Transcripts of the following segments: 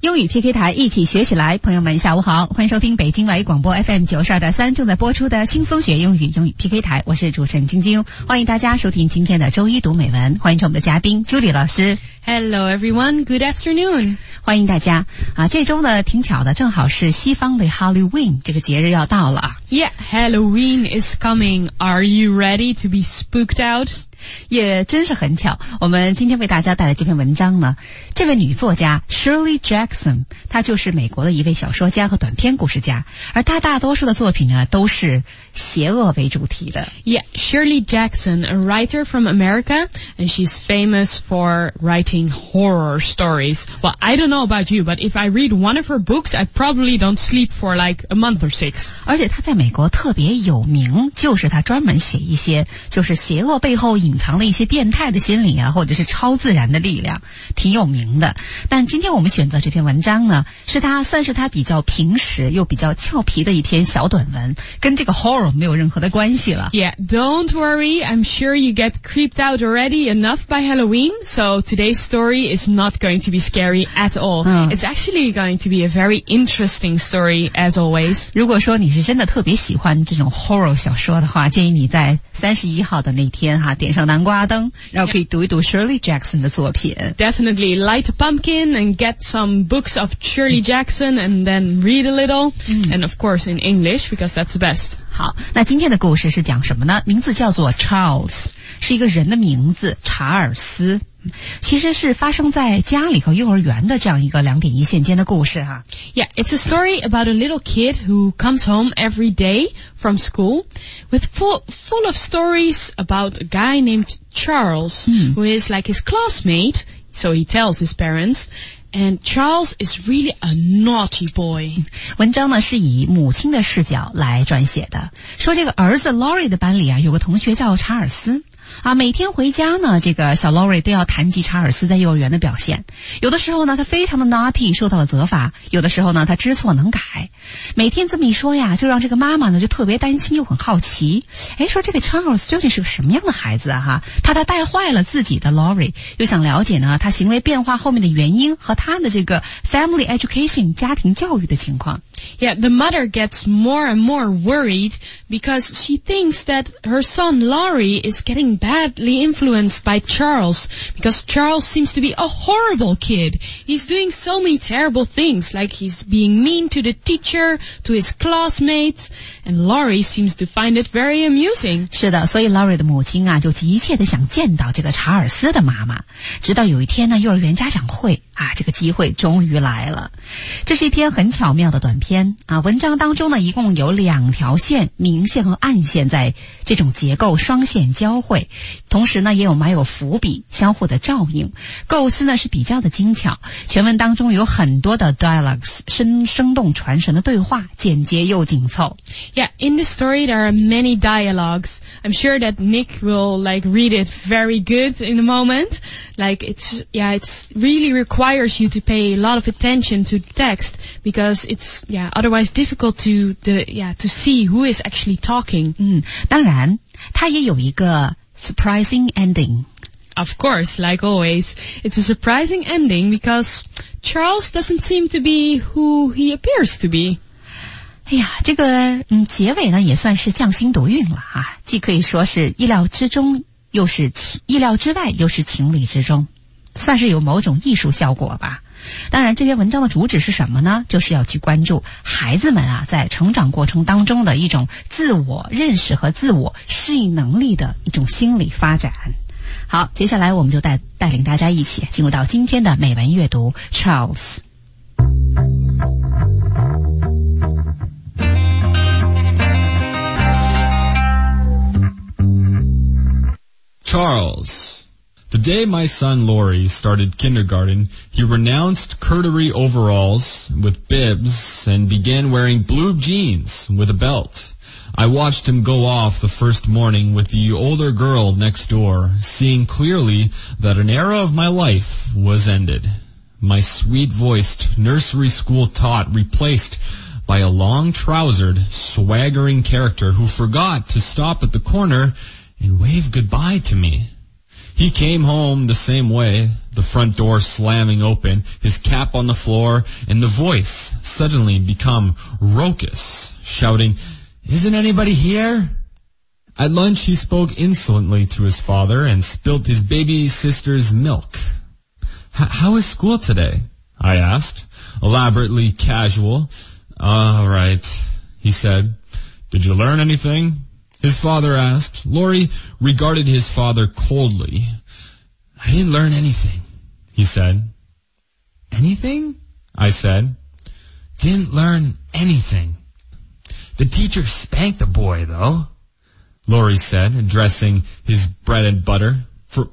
英语 PK 台一起学起来，朋友们下午好，欢迎收听北京外语广播 FM 92.3正在播出的轻松学英语英语 PK 台，我是主持人晶晶，欢迎大家收听今天的周一读美文，欢迎我们的嘉宾 Julie 老师。 Hello everyone, good afternoon. 欢迎大家这周呢挺巧的，正好是西方的 Halloween 这个节日要到了。 Yeah, Halloween is coming. Are you ready to be spooked out? 也真是很巧，我们今天为大家带来这篇文章呢，这位女作家 Shirley Jackson， 她就是美国的一位小说家和短篇故事家，而她大多数的作品呢都是邪恶为主题的。 Yeah, Shirley Jackson, a writer from America, and she's famous for writing horror stories. Well, I don't know about you, but if I read one of her books, I probably don't sleep for like a month or 6. 而且她在美国特别有名，就是她专门写一些就是邪恶背后隐藏的一些变态的心理啊，或者是超自然的力量，挺有名的。但今天我们选择这篇文章呢，算是他比较平实又比较俏皮的一篇小短文，跟这个 horror 没有任何的关系了。 Yeah, don't worry, I'm sure you get creeped out already enough by Halloween, so today's story is not going to be scary at all. It's actually going to be a very interesting story as always. 如果说你是真的特别喜欢这种 horror 小说的话，建议你在31号的那天点上南瓜灯，然后可以读一读 Shirley Jackson 的作品。 Definitely light a pumpkin and get some books of Shirley Jackson and then read a little. And of course in English, because that's the best. 好，那今天的故事是讲什么呢？名字叫做 Charles， 是一个人的名字，查尔斯。其实是发生在家里和幼儿园的这样一个2点1线间的故事哈。 Yeah, it's a story about a little kid who comes home every day from school with full of stories about a guy named Charles, who is like his classmate, so he tells his parents. And Charles is really a naughty boy. 文章呢是以母亲的视角来撰写的，说这个儿子 Laurie 的班里有个同学叫查尔斯。每天回家呢，这个小 Laurie 都要谈及查尔斯在幼儿园的表现。有的时候呢，他非常的 naughty， 受到了责罚；有的时候呢，他知错能改。每天这么一说呀，就让这个妈妈呢就特别担心又很好奇。说这个 Charles 究竟是个什么样的孩子啊？怕他带坏了自己的 Laurie， 又想了解呢他行为变化后面的原因和他的这个 family education 家庭教育的情况。 Yeah, the mother gets more and more worried because she thinks that her son Laurie is getting badly influenced by Charles, because Charles seems to be a horrible kid. He's doing so many terrible things, like he's being mean to the teacher, to his classmates, and Laurie seems to find it very amusing. 是的，所以 Laurie 的母亲就急切地想见到这个查尔斯的妈妈。直到有一天呢，幼儿园家长会这个机会终于来了。这是一篇很巧妙的短篇文章当中呢，一共有2条线，明线和暗线在这种结构双线交汇，同时呢也有埋有伏笔，相互的照应，构思呢是比较的精巧。全文当中有很多的 dialogues， 生动传神的对话，简洁又紧凑。 Yeah, in this story there are many dialogues. I'm sure that Nick will read it very good in a moment. It's really requires you to pay a lot of attention to the text, because it's otherwise difficult to see who is actually talking. 当然它也有一个 surprising ending. Of course, like always, it's a surprising ending because Charles doesn't seem to be who he appears to be. 这个结尾呢也算是匠心独运了既可以说是意料之中，又是意料之外，又是情理之中，算是有某种艺术效果吧。当然这篇文章的主旨是什么呢？就是要去关注孩子们在成长过程当中的一种自我认识和自我适应能力的一种心理发展。好，接下来我们就带领大家一起进入到今天的美文阅读 Charles。 Charles. The day my son Laurie started kindergarten, he renounced corduroy overalls with bibs and began wearing blue jeans with a belt. I watched him go off the first morning with the older girl next door, seeing clearly that an era of my life was ended. My sweet-voiced nursery school tot replaced by a long-trousered, swaggering character who forgot to stop at the corner and wave goodbye to me. He came home the same way, the front door slamming open, his cap on the floor, and the voice suddenly become raucous, shouting, "Isn't anybody here?" At lunch, he spoke insolently to his father and spilt his baby sister's milk. "How is school today?" I asked, elaborately casual. "All right," he said. "Did you learn anything?" His father asked. Laurie regarded his father coldly. "I didn't learn anything," he said. "Anything?" I said. "Didn't learn anything. The teacher spanked the boy, though," Laurie said, addressing his bread and butter.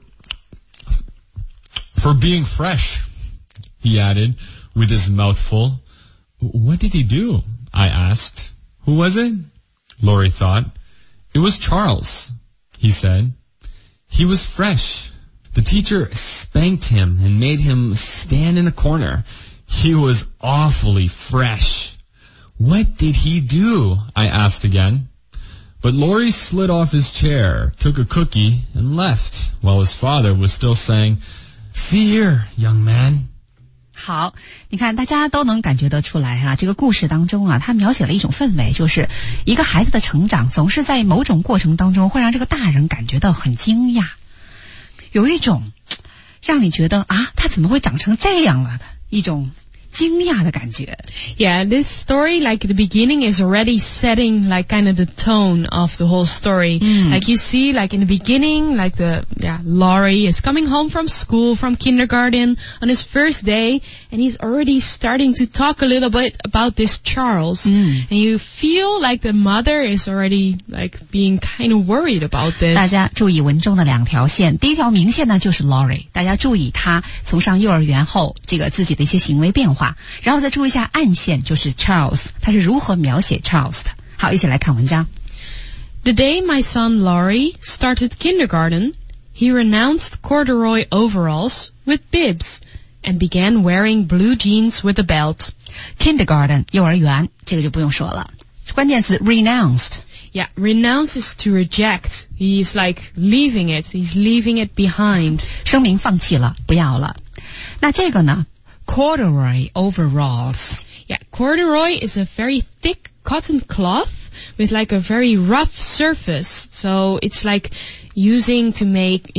For being fresh," he added, with his mouth full. "What did he do?" I asked. "Who was it?" Laurie thought. "It was Charles," he said. "He was fresh. The teacher spanked him and made him stand in a corner. He was awfully fresh." "What did he do?" I asked again. But Laurie slid off his chair, took a cookie, and left, while his father was still saying, "See here, young man." 好，你看大家都能感觉得出来啊，这个故事当中啊，它描写了一种氛围，就是一个孩子的成长总是在某种过程当中会让这个大人感觉到很惊讶，有一种让你觉得啊，他怎么会长成这样了的一种惊讶的感觉。 Yeah, this story, like the beginning, is already setting like kind of the tone of the whole story. Like you see, like in the beginning, like Laurie is coming home from school, from kindergarten on his first day, and he's already starting to talk a little bit about this Charles. And you feel like the mother is already like being kind of worried about this. 大家注意文中的两条线，第一条明线呢就是 Laurie， 大家注意他从上幼儿园后这个自己的一些行为变化。然后再注意一下暗线，就是 Charles， 他是如何描写 Charles 的。好，一起来看文章。 The day my son Laurie started kindergarten, he renounced corduroy overalls with bibs and began wearing blue jeans with a belt. Kindergarten 幼儿园，这个就不用说了。关键词 renounced。 Yeah, renounce is to reject. He's like leaving it. He's leaving it behind. 声明放弃了，不要了。那这个呢？Corduroy overalls. Yeah, corduroy is a very thick cotton cloth with like a very rough surface. So it's like used to make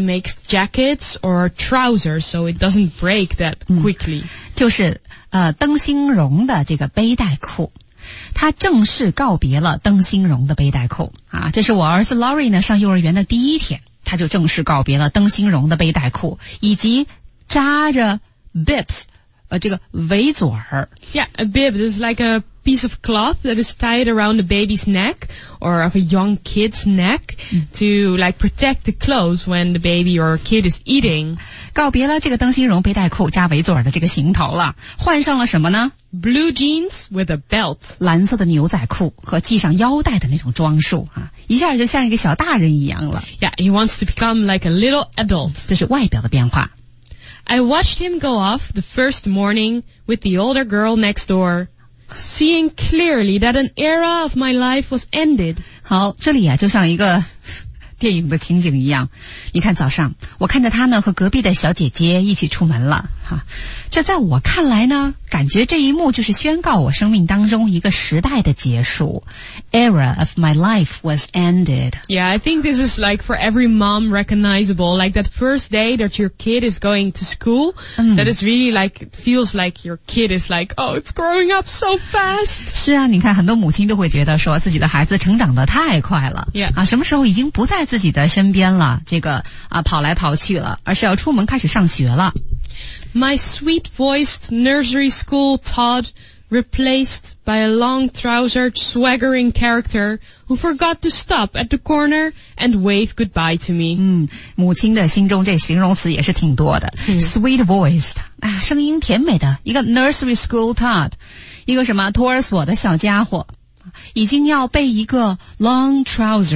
jackets or trousers, so it doesn't break that quickly. 就是灯芯绒的这个背带裤。他正式告别了灯芯绒的背带裤啊！这是我儿子 Laurie 呢上幼儿园的第一天，他就正式告别了灯芯绒的背带裤，以及扎着bibs， 这个围嘴儿。 Yeah, a bib is like a piece of cloth that is tied around a baby's neck or of a young kid's neck to like protect the clothes when the baby or kid is eating. 告别了这个灯芯绒背带裤扎围嘴儿的这个行头了，换上了什么呢？ Blue jeans with a belt. 蓝色的牛仔裤和系上腰带的那种装束啊，一下就像一个小大人一样了。 Yeah, he wants to become like a little adult. 这是外表的变化。 I watched him go off the first morning with the older girl next door, seeing clearly that an era of my life was ended. 好，这里啊就像一个电影的情景一样。你看早上，我看着他呢和隔壁的小姐姐一起出门了哈。这在我看来呢，感觉这一幕就是宣告我生命当中一个时代的结束。Era of my life was ended. Yeah, I think this is like for every mom recognizable. Like that first day that your kid is going to school, that is really like, it feels like your kid is like, oh, it's growing up so fast. 是啊，你看很多母亲都会觉得说自己的孩子成长得太快了。 Yeah. 啊，什么时候已经不在自己的身边了，这个跑来跑去了，而是要出门开始上学了。 My sweet-voiced nursery school Todd replaced by a long-trousered, swaggering character who forgot to stop at the corner and wave goodbye to me. 母亲的心中这形容词也是挺多的。Sweet-voiced， 声音甜美的一个 nursery school Todd， 一个什么托儿所的小家伙，已经要被一个 long trousers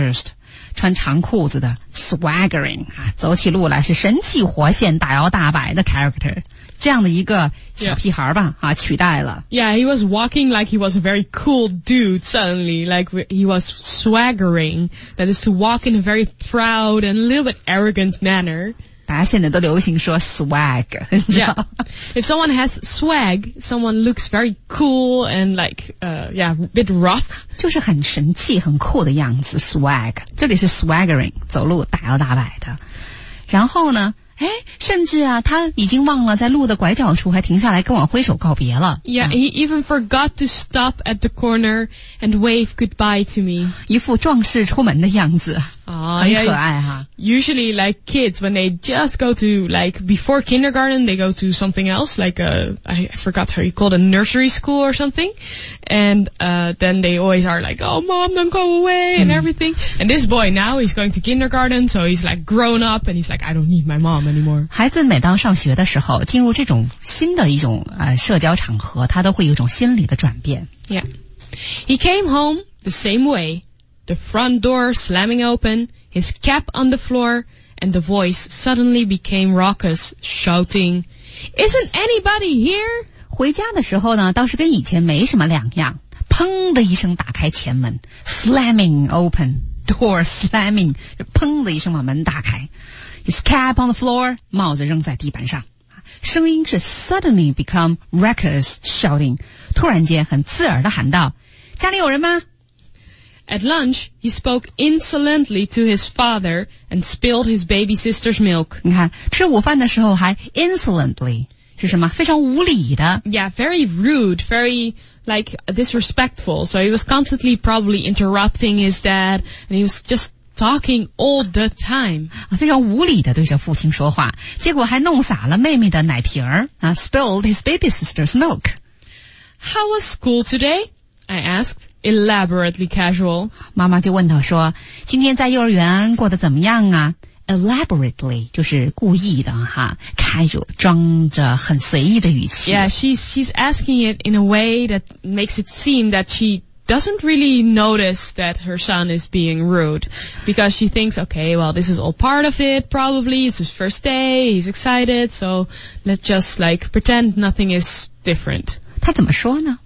穿长裤子的 swaggering 啊，走起路来是神气活现、大摇大摆的 character， 这样的一个小屁孩吧啊，取代了。 Yeah, he was walking like he was a very cool dude suddenly, like he was swaggering. That is to walk in a very proud and a little bit arrogant manner. 大家现在都流行说 swag， Yeah. If someone has swag, someone looks very cool and like, a bit rough. 就是很神气、很酷的样子 swag。这里是 swaggering， 走路大摇大摆的。然后呢，甚至啊，他已经忘了在路的拐角处还停下来跟我挥手告别了。 Yeah, he even forgot to stop at the corner and wave goodbye to me. 一副壮士出门的样子。很可爱哈。 Usually, like kids, when they just go to, like, before kindergarten, they go to something else, like I forgot how you call it, a nursery school or something. And then they always are like, oh, mom, don't go away, and everything. And this boy now, he's going to kindergarten, so he's like grown up, and he's like, I don't need my mom anymore. 孩子每当上学的时候，进入这种新的一种社交场合，他都会有一种心理的转变。 Yeah. He came home the same way. The front door slamming open, his cap on the floor, and the voice suddenly became raucous, shouting, Isn't anybody here? 回家的时候呢，倒是跟以前没什么两样。砰的一声打开前门 ，slamming open, door slamming， 砰的一声把门打开。His cap on the floor， 帽子扔在地板上。声音是 suddenly become raucous, shouting， 突然间很刺耳的喊道：“家里有人吗？” At lunch, he spoke insolently to his father and spilled his baby sister's milk. 你看，吃午饭的时候还 insolently 是什么？非常无理的。 Yeah, very rude, very like disrespectful. So he was constantly probably interrupting his dad, and he was just talking all the time. 非常无理的对着父亲说话，结果还弄洒了妹妹的奶瓶儿啊 ，spilled his baby sister's milk. How was school today? I asked, elaborately casual. 妈妈就问他说：“今天在幼儿园过得怎么样啊？” Elaborately 就是故意的哈 ，casual 装着很随意的语气。 Yeah, she's asking it in a way that makes it seem that she doesn't really notice that her son is being rude, because she thinks, okay, well, this is all part of it, probably. It's his first day, he's excited, so let's just like pretend nothing is different. 他怎么说呢？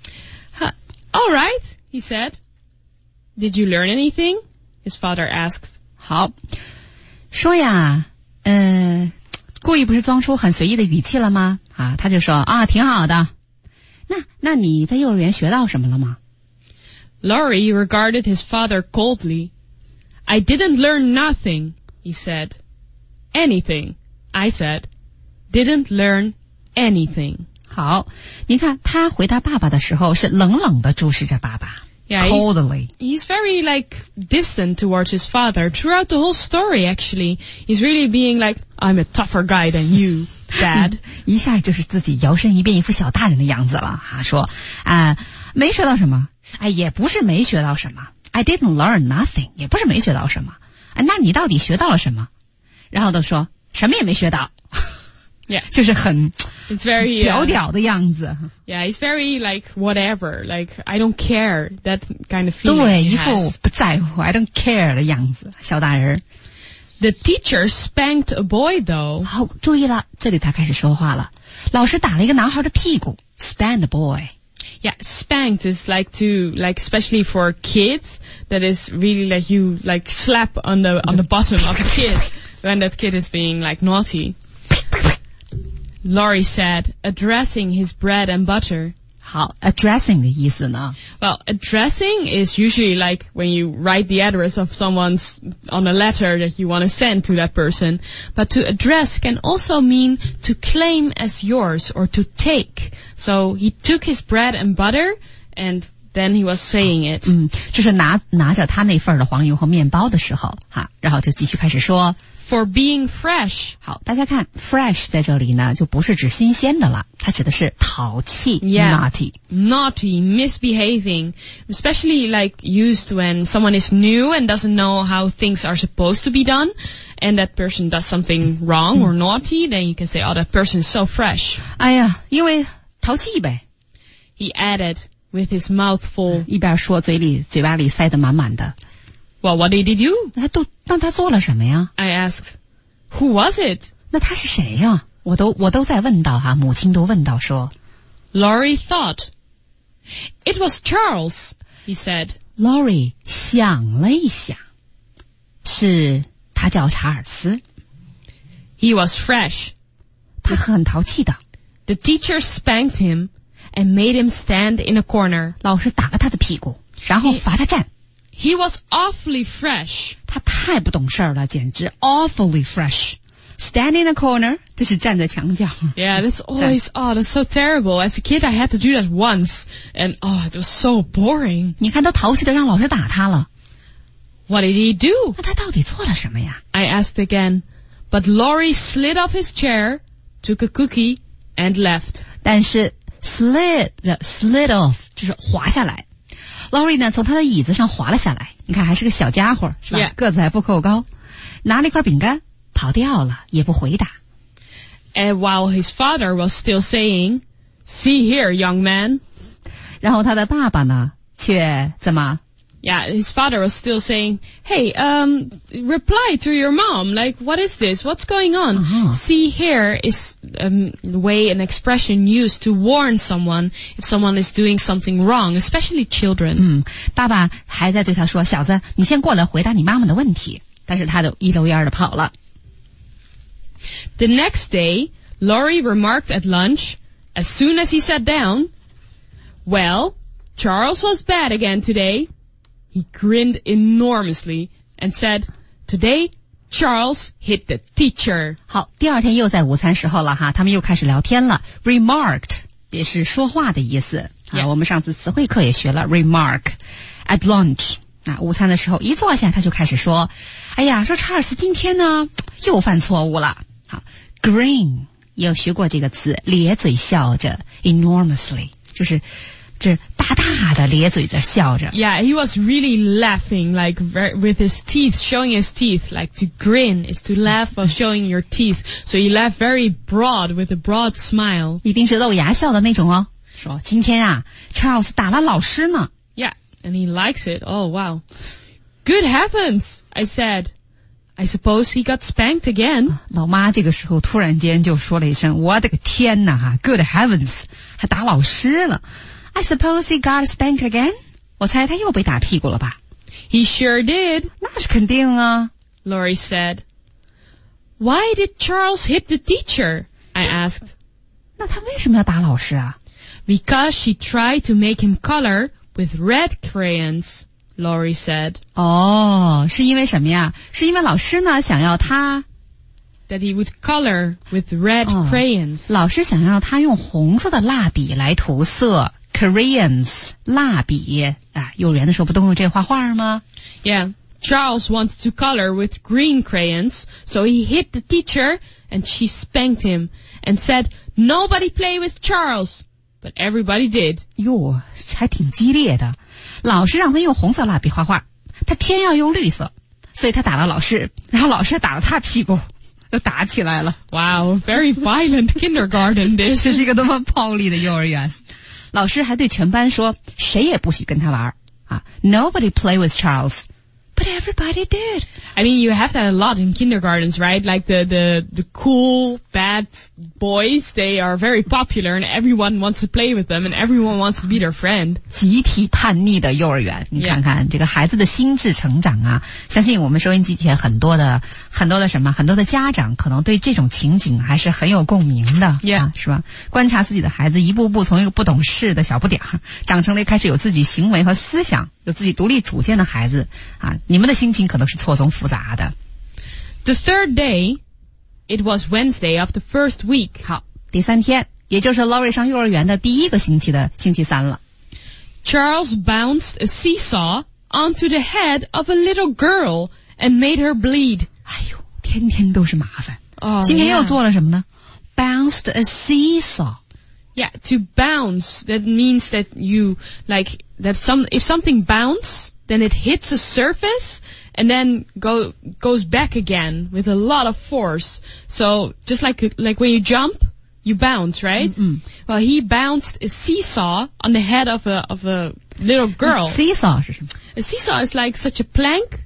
All right, he said. Did you learn anything? His father asked. 好，说呀，故意不是装出很随意的语气了吗？啊，他就说啊，挺好的。那你在幼儿园学到什么了吗？ Laurie regarded his father coldly. I didn't learn nothing, he said. Anything, I said. Didn't learn anything. 好，你看他回答爸爸的时候是冷冷地注视着爸爸。 Yeah, coldly. He's very like distant towards his father throughout the whole story. Actually, he's really being like, "I'm a tougher guy than you, Dad." 一下就是自己摇身一变一副小大人的样子了啊！说没学到什么，也不是没学到什么。I didn't learn nothing， 也不是没学到什么。那你到底学到了什么？然后都说什么也没学到。 Yeah, 就是很 it's very 屌屌的样子。 Yeah, he's very like whatever, like I don't care, that kind of feeling. 对，一副不在乎 I don't care 的样子，小大人。 The teacher spanked a boy though. 好，注意了，这里他开始说话了。老师打了一个男孩的屁股 ，spanked a boy. Yeah, spanked is like to like especially for kids. That is really like you like slap on the bottom of a kid when that kid is being like naughty. Laurie said, addressing his bread and butter. 好 ，addressing 的意思呢 Well, addressing is usually like when you write the address of someone's on a letter that you want to send to that person. But to address can also mean to claim as yours or to take. So he took his bread and butter and then he was saying it. 就是拿着他那份的黄油和面包的时候哈，然后就继续开始说。 For being fresh. 好，大家看 fresh 在这里呢，就不是指新鲜的了，它指的是淘气 naughty, misbehaving, especially like used when someone is new and doesn't know how things are supposed to be done, and that person does something wrong or naughty, then you can say, oh, that person is so fresh. 哎呀，因为淘气呗。 He added with his mouth full. 一边说嘴巴里塞得满满的。 Well, what did he do? 那他做了什么呀？ I asked. Who was it? 那他是谁呀？我都在问到哈，母亲都问到说 Laurie thought. It was Charles, he said. Laurie 想了一想，是他叫查尔斯， He was fresh. 他很淘气的。 The teacher spanked him and made him stand in a corner. 老师打了他的屁股，然后罚他站。 He was awfully fresh. 他太不懂事儿了，简直 awfully fresh. Stand in a corner， 这是站在墙角。 Yeah, that's always, that's so terrible. As a kid, I had to do that once. And, it was so boring. 你看，都淘气的让老师打他了。 What did he do? 那他到底做了什么呀？ I asked again. But Laurie slid off his chair, took a cookie, and left. 但是 slid off 就是滑下来。Laurie 呢，从他的椅子上滑了下来。你看，还是个小家伙，是吧？ Yeah. 个子还不够高，拿了一块饼干，跑掉了，也不回答。 And while his father was still saying, "See here, young man." 然后他的爸爸呢，却怎么？ Yeah, his father was still saying, "Hey, reply to your mom. Like, what is this? What's going on?" See here is the way an expression used to warn someone if someone is doing something wrong, especially children. 爸爸还在对他说：“小子，你先过来回答你妈妈的问题。”但是他就一溜烟的跑了。 The next day, Laurie remarked at lunch, as soon as he sat down, "Well, Charles was bad again today." He grinned enormously and said, "Today, Charles hit the teacher." 好，第二天又在午餐时候了哈，他们又开始聊天了。Remarked 也是说话的意思啊。 Yeah. 我们上次词汇课也学了 remark at lunch 啊，午餐的时候一坐下他就开始说，哎呀，说查尔斯今天呢又犯错误了。好 ，grin 也有学过这个词，咧嘴笑着 ，enormously 就是这大大的咧嘴在笑着。 Yeah, he was really laughing, like with his teeth, showing his teeth. Like to grin is to laugh while showing your teeth. So he laughed very broad with a broad smile. 一定是露牙笑的那种哦。说今天啊 ，Charles 打了老师呢。 Yeah, and he likes it. Oh, wow. Good heavens, I said. I suppose he got spanked again. 老妈这个时候突然间就说了一声：“我的个天哪 ！Good heavens， 还打老师了。” I suppose he got spanked again. 我猜他又被打屁股了吧？ He sure did, 那是肯定啊。 Laurie said. Why did Charles hit the teacher? I asked. 那他为什么要打老师啊？ Because she tried to make him color with red crayons, Laurie said. 哦，是因为什么呀？是因为老师呢想要他 That he would color with red crayons. 老师想要他用红色的蜡笔来涂色 ，crayons 蜡笔啊。幼儿园的时候不都用这画画吗？ Yeah, Charles wanted to color with green crayons, so he hit the teacher and she spanked him and said, "Nobody play with Charles." But everybody did. 哟，还挺激烈的。老师让他用红色蜡笔画画，他偏要用绿色，所以他打了老师，然后老师打了他屁股，就打起来了。 Wow, very violent kindergarten this. 这是一个多么暴力的幼儿园！老师还对全班说，谁也不许跟他玩啊 ！Nobody play with Charles, but everybody did. I mean, you have that a lot in kindergartens, right? Like the cool, bad boys, they are very popular and everyone wants to play with them and everyone wants to be their friend. 集体叛逆的幼儿园，你看看这个孩子的心智成长啊！相信我们收音机前很多的家长可能对这种情景还是很有共鸣的 Yeah. 啊，是吧？观察自己的孩子一步步从一个不懂事的小不点儿，长成了开始有自己行为和思想、有自己独立主见的孩子啊，你们的心情可能是错综复杂的。 The third day, it was Wednesday of the first week. 好，第三天，也就是 Laurie 上幼儿园的第一个星期的星期三了。 Charles bounced a seesaw onto the head of a little girl and made her bleed. 哎呦，天天都是麻烦。 Oh, 今天 yeah. 又做了什么呢 ？Bounced a seesaw. Yeah, to bounce, that means that you, like, if something bounces, then it hits a surface and then goes back again with a lot of force. So, just like when you jump, you bounce, right? Mm-hmm. Well, he bounced a seesaw on the head of a little girl. Seesaw 是什么？ A seesaw is like such a plank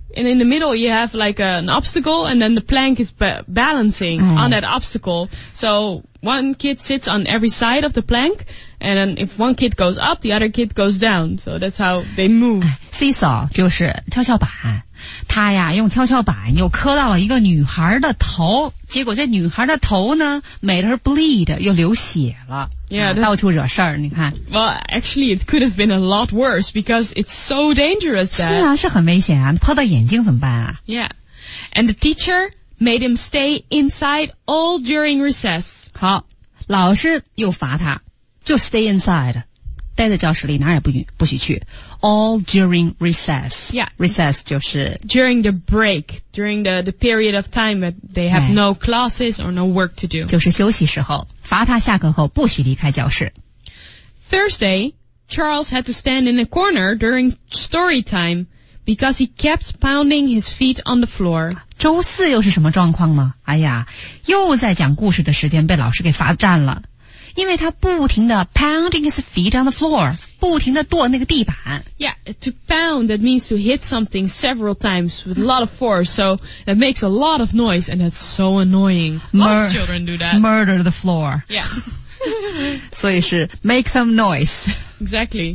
and in the middle you have like an obstacle, and then the plank is balancing on that obstacle. So one kid sits on every side of the plank, and then if one kid goes up, the other kid goes down. So that's how they move. Seesaw 就是跷跷板，他呀用跷跷板又磕到了一个女孩的头，结果这女孩的头呢 made her bleed， 又流血了。 Yeah, 到处惹事儿，你看。 Well, actually, it could have been a lot worse because it's so dangerous. 是啊，是很危险啊，磕到眼睛怎么办啊 Yeah, and the teacher made him stay inside all during recess. 好，老师又罚他，就 stay inside， 待在教室里，哪儿也不许去。All during recess. Yeah. Recess 就是 during the break, during the period of time that they have no classes or no work to do. 就是休息时候，罚他下课后不许离开教室。 Thursday, Charles had to stand in a corner during story time because he kept pounding his feet on the floor. 周四又是什么状况呢？哎呀，又在讲故事的时间被老师给罚站了。因为他不停地 pounding his feet on the floor， 不停地跺那个地板。 Yeah, to pound, that means to hit something several times with a lot of force, so that makes a lot of noise, and that's so annoying. Most children do that. Murder the floor. Yeah. 所以是 make some noise. Exactly.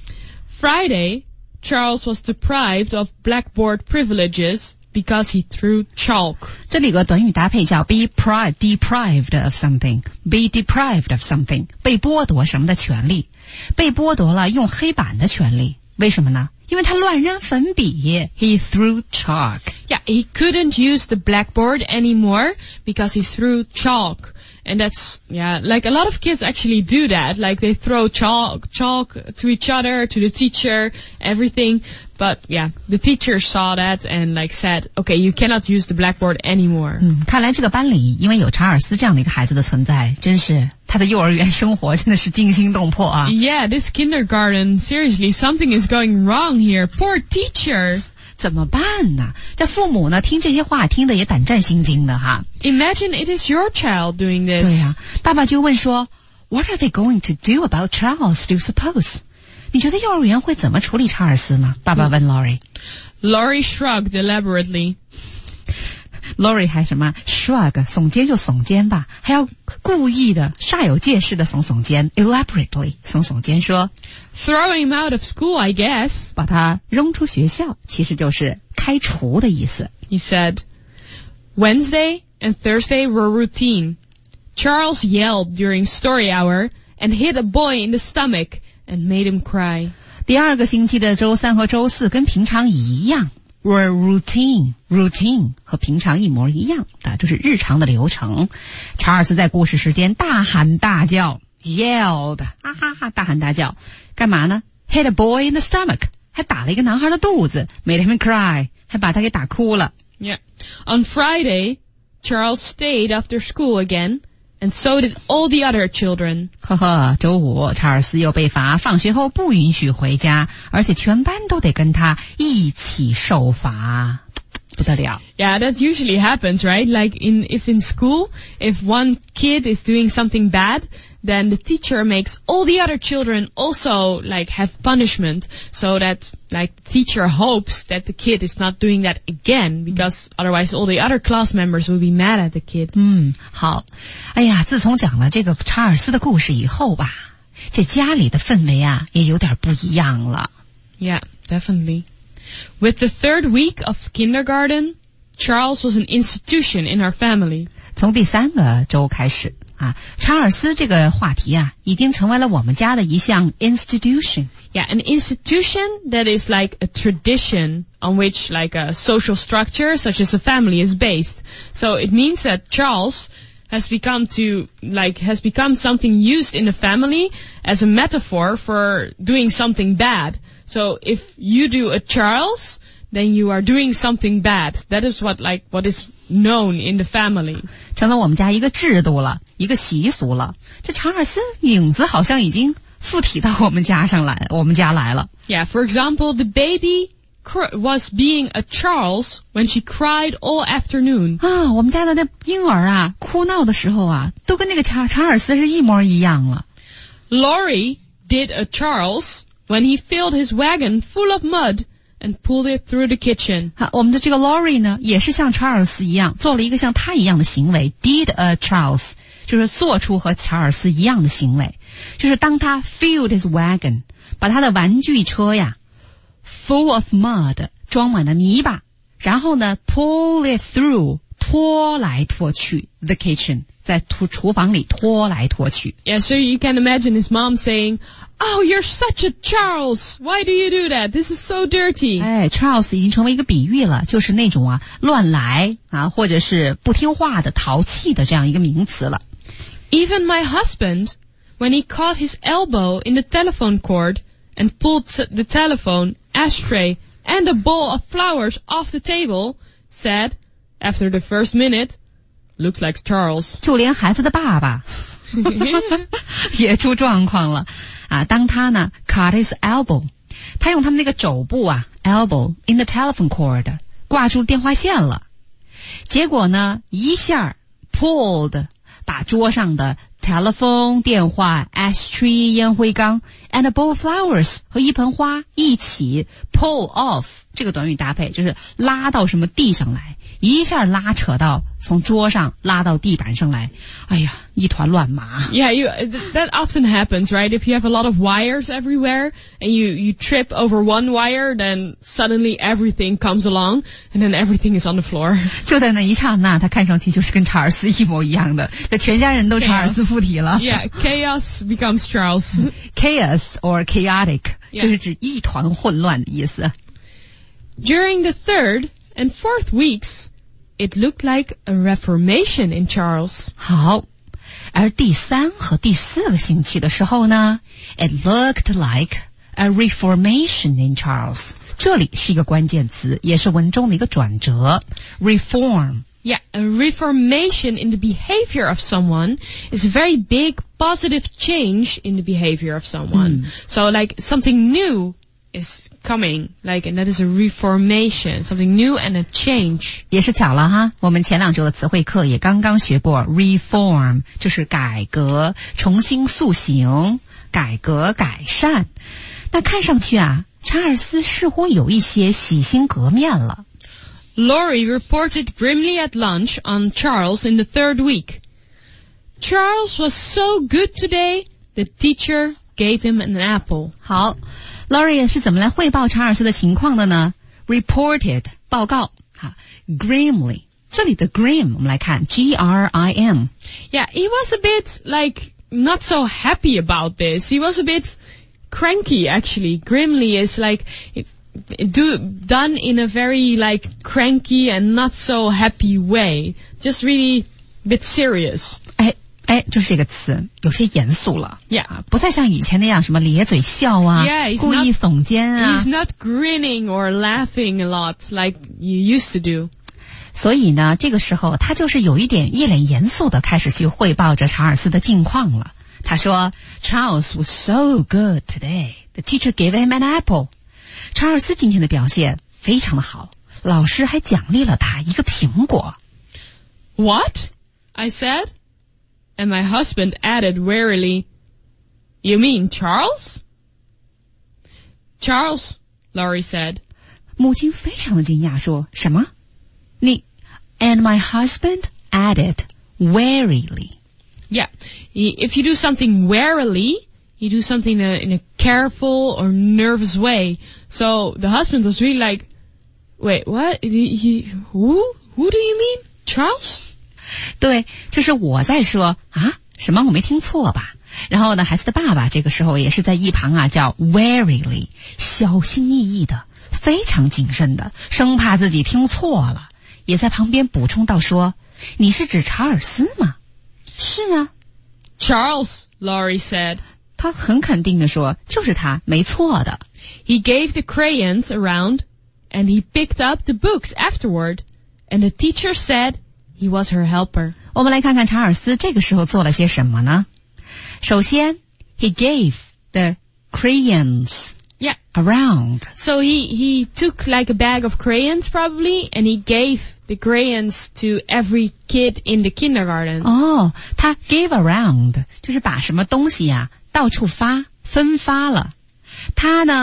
Friday, Charles was deprived of blackboard privileges because he threw chalk. 这里有个短语搭配叫 be deprived of something. Be deprived of something. 被剥夺什么的权利？被剥夺了用黑板的权利。为什么呢？因为他乱扔粉笔。He threw chalk. Yeah, he couldn't use the blackboard anymore because he threw chalk. And that's, yeah, like a lot of kids actually do that. Like they throw chalk to each other, to the teacher, everything. But yeah, the teacher saw that and like said, okay, you cannot use the blackboard anymore. 看来这个班里因为有查尔斯这样的一个孩子的存在，真是他的幼儿园生活真的是惊心动魄啊。 Yeah, this kindergarten, seriously, something is going wrong here. Poor teacher. 怎么办呢？这父母呢，听这些话听得也胆战心惊的哈。 Imagine it is your child doing this. 对呀，爸爸就问说 ，What are they going to do about Charles? Do you suppose? 你觉得幼儿园会怎么处理查尔斯呢？爸爸问 Laurie。Laurie shrugged elaborately.Laurie 还什么 shrug 耸肩就耸肩吧，还要故意的煞有介事的耸肩 elaborately 耸肩说 Throw him out of school, I guess. 把他扔出学校，其实就是开除的意思。 He said, Wednesday and Thursday were routine. Charles yelled during story hour and hit a boy in the stomach and made him cry. 第二个星期的周三和周四跟平常一样。Were routine 和平常一模一样的，就是日常的流程。查尔斯在故事时间大喊大叫 ，yelled， 哈哈哈，大喊大叫，干嘛呢 ？Hit a boy in the stomach， 还打了一个男孩的肚子 ，made him cry， 还把他给打哭了。 Yeah. On Friday, Charles stayed after school again.And so did all the other children. 呵呵，周五查尔斯又被罚，放学后不允许回家，而且全班都得跟他一起受罚，不得了。 Yeah, that usually happens, right? Like if in school, if one kid is doing something bad, then the teacher makes all the other children also like have punishment, so that like the teacher hopes that the kid is not doing that again, because otherwise all the other class members will be mad at the kid. 好，哎呀，自从讲了这个查尔斯的故事以后吧，这家里的氛围啊也有点不一样了。 Yeah, definitely. With the third week of kindergarten, Charles was an institution in our family. 从第3个周开始啊，查尔斯这个话题啊，已经成为了我们家的一项 institution. Yeah, an institution that is like a tradition on which like a social structure such as a family is based. So it means that Charles has become something used in the family as a metaphor for doing something bad. So if you do a Charles, then you are doing something bad. That is what is known in the family. 成了我们家一个制度了，一个习俗了。这查尔斯影子好像已经附体到我们家来了。 Yeah, for example, the baby was being a Charles when she cried all afternoon. 啊，我们家的那婴儿啊，哭闹的时候啊，都跟那个查尔斯是一模一样了。 Laurie did a Charles when he filled his wagon full of mud and pulled it through the kitchen. 好，我们的这个 Laurie 呢，也是像查尔斯一样，做了一个像他一样的行为 ，did a Charles， 就是做出和查尔斯一样的行为，就是当他 filled his wagon， 把他的玩具车呀 full of mud， 装满了泥巴，然后呢 pull it through， 拖来拖去 the kitchen， 在厨房里拖来拖去。 Yeah, so you can imagine his mom saying, "Oh, you're such a Charles. Why do you do that? This is so dirty." 哎 ，Charles 已经成为一个比喻了，就是那种啊乱来啊，或者是不听话的、淘气的这样一个名词了。 Even my husband, when he caught his elbow in the telephone cord and pulled the telephone, ashtray, and a bowl of flowers off the table, said, after the first minute, "Looks like Charles." 就连孩子的爸爸也出状况了啊！当他呢 cut his elbow， 他用他们那个肘部啊 elbow in the telephone cord 挂住电话线了，结果呢一下 pulled 把桌上的 telephone 电话 ashtray 烟灰缸 and a bowl of flowers 和一盆花一起 pull off， 这个短语搭配就是拉到什么地上来，一下拉扯到从桌上拉到地板上来，哎呀，一团乱麻。 Yeah, that often happens, right? If you have a lot of wires everywhere and you trip over one wire, then suddenly everything comes along and then everything is on the floor. 就在那一刹那，他看上去就是跟查尔斯一模一样的，这全家人都查尔斯附体了。 Yeah, chaos becomes Charles. Chaos or chaotic， Yeah. 就是指一团混乱的意思。 During the 3rd and 4th weeks, it looked like a reformation in Charles. 好，而第3和第4个星期的时候呢 ，it looked like a reformation in Charles。这里是一个关键词，也是文中的一个转折 ，reform。 Yeah, a reformation in the behavior of someone is a very big positive change in the behavior of someone. So like something new is coming, and that is a reformation, something new and a change. 也是巧了哈，我们前2周的词汇课也刚刚学过 reform， 就是改革、重新塑形、改革、改善。那看上去啊，查尔斯似乎有一些洗心革面了。 Laurie reported grimly at lunch on Charles in the 3rd week. Charles was so good today, the teacher gave him an apple. 好 ，Laurie 是怎么来汇报查尔斯的情况的呢 ？Reported 报告，好 ，grimly 这里的 grim 我们来看 G-R-I-M。 Yeah, he was a bit not so happy about this. He was a bit cranky actually. Grimly is done in a very cranky and not so happy way. Just really a bit serious. 哎，就是这个词，有些严肃了。 Yeah. 不再像以前那样什么咧嘴笑啊 Yeah, 故意耸肩啊。 He's not grinning or laughing a lot like you used to do. 所以呢，这个时候他就是有一点一脸严肃的开始去汇报着查尔斯的近况了。他说 Charles was so good today. The teacher gave him an apple. 查尔斯今天的表现非常的好，老师还奖励了他一个苹果。 What? I said. And my husband added wearily, "You mean Charles?" Charles, Laurie said. 母亲非常的惊讶，说什么？你 And my husband added warily. Yeah, if you do something warily, you do something in a careful or nervous way. So the husband was really like, "Wait, what? Who do you mean? Charles?" 对，就是我在说啊，什么我没听错吧？然后呢，孩子的爸爸这个时候也是在一旁啊，叫 warily， 小心翼翼的，非常谨慎的，生怕自己听错了，也在旁边补充到说：“你是指查尔斯吗？”是啊 Charles, Laurie said. 他很肯定的说，就是他，没错的。 He gave the crayons around, and he picked up the books afterward, and the teacher said he was her helper. 我们来看看查尔斯这个时候做了些什么呢？首先 he gave the crayons Yeah. around. So he took like a bag of crayons probably, and he gave the crayons to every kid in the kindergarten. 哦，他 gave around 就是把什么东西呀，到处分发了。他呢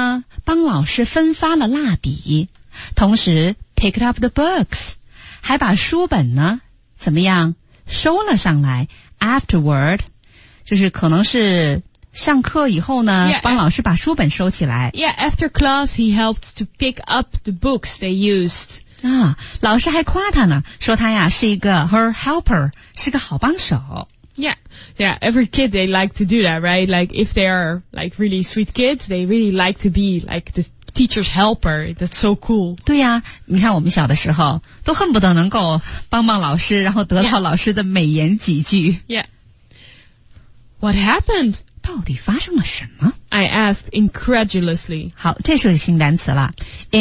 帮老师分发了蜡笔，同时 picked up the books， 还把书本呢怎么样收了上来 afterward， 就是可能是上课以后呢，帮老师把书本收起来。 Yeah, after class he helped to pick up the books they used. 啊，老师还夸他呢，说他呀是一个 her helper， 是个好帮手。 Yeah, every kid they like to do that, right? Like if they are like really sweet kids, they really like to be like the teacher's helper. That's so cool. 对呀，你看我们小的时候都恨不得能够帮老师，然后得到老师的美言几句。 Yeah. What happened? 到底发生了什么？ I asked incredulously. 好，这是新单词了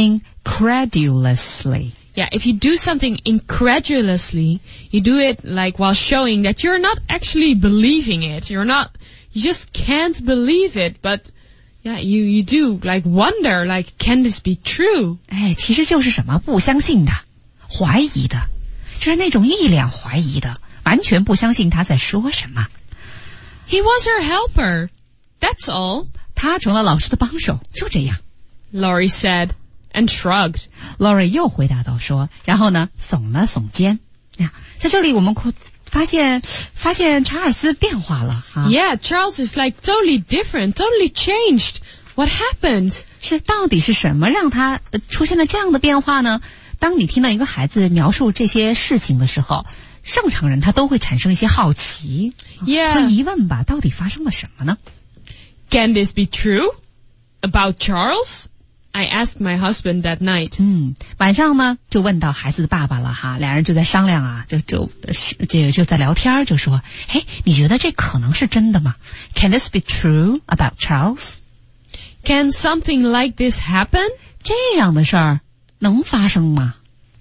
，incredulously。 Yeah, if you do something incredulously, you do it like while showing that you're not actually believing it. You just can't believe it, but yeah, you do like wonder, like, can this be true? 哎，其实就是什么不相信的，怀疑的，就是那种一脸怀疑的，完全不相信他在说什么。 He was her helper. That's all. 他成了老师的帮手，就这样。 Laurie said and shrugged. Laurie 又回答道说，然后呢，耸了耸肩。呀，在这里我们发现查尔斯变化了啊。 Yeah, Charles is like totally different, totally changed. What happened? 是到底是什么让他出现了这样的变化呢？当你听到一个孩子描述这些事情的时候，正常人他都会产生一些好奇， Yeah. 会疑问吧，到底发生了什么呢？ Can this be true? About Charles? I asked my husband that night. 晚上呢就问到孩子的爸爸了哈，俩人就在商量啊，就在聊天，就说，嘿，你觉得这可能是真的吗？ Can this be true about Charles? Can something like this happen? 这样的事儿能发生吗？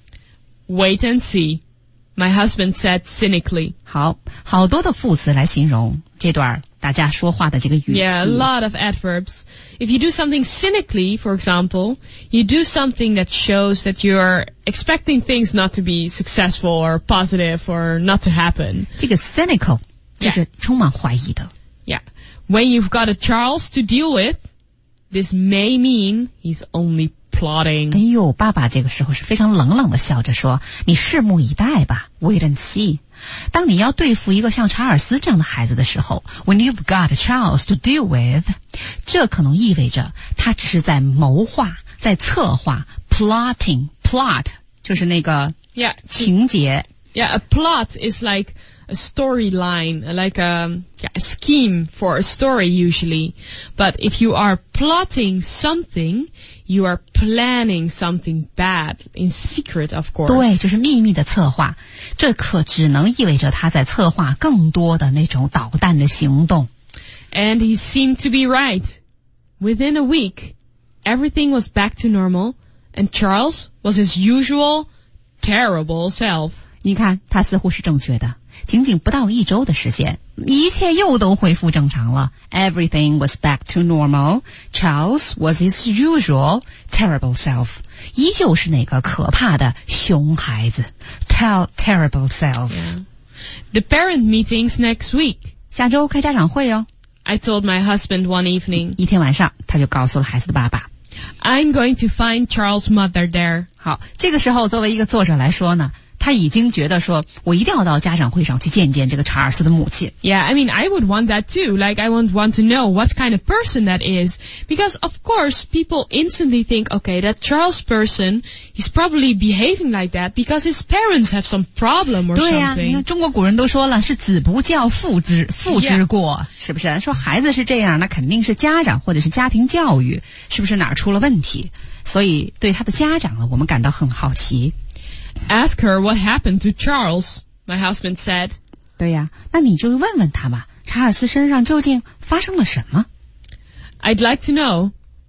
Wait and see. My husband said cynically. 好多的副词来形容这段大家说话的这个语气。 Yeah, a lot of adverbs. If you do something cynically, for example, you do something that shows that you're expecting things not to be successful or positive or not to happen. 这个 cynical 就是充满怀疑的。 Yeah. When you've got a Charles to deal with, this may mean he's only plotting. 哎呦，爸爸这个时候是非常冷的笑着说，你拭目以待吧 ，wait and see。当你要对付一个像查尔斯这样的孩子的时候 ，when you've got a Charles to deal with， 这可能意味着他只是在谋划，在策划 ，plot 就是那个情节。 Yeah, a plot is like a storyline, like a scheme for a story usually. But if you are plotting something, you are planning something bad in secret, of course. 对，就是秘密的策划，这可只能意味着他在策划更多的那种捣蛋的行动。 And he seemed to be right. Within a week, everything was back to normal, and Charles was his usual terrible self. 你看，他似乎是正确的。仅仅不到1周的时间，一切又都恢复正常了。Everything was back to normal. Charles was his usual terrible self. 依旧是那个可怕的熊孩子 ，terrible self. Yeah. The parent meetings next week. 下周开家长会哦。 I told my husband one evening. 一天晚上，他就告诉了孩子的爸爸。 I'm going to find Charles' mother there. 好，这个时候作为一个作者来说呢，他已经觉得说，我一定要到家长会上去见见这个查尔斯的母亲。 Yeah, I mean, I would want that too. Like, I would want to know what kind of person that is. Because, of course, people instantly think, okay, that Charles person, he's probably behaving like that because his parents have some problem or 对呀， something. 你看中国古人都说了，是子不教父之过，是不是？说孩子是这样，那肯定是家长或者是家庭教育，是不是哪儿出了问题？所以对他的家长呢，我们感到很好奇。 Ask her what happened to Charles, my husband said. 对呀，那你就问问他嘛，查尔斯身上究竟发生了什么？ I'd like to know.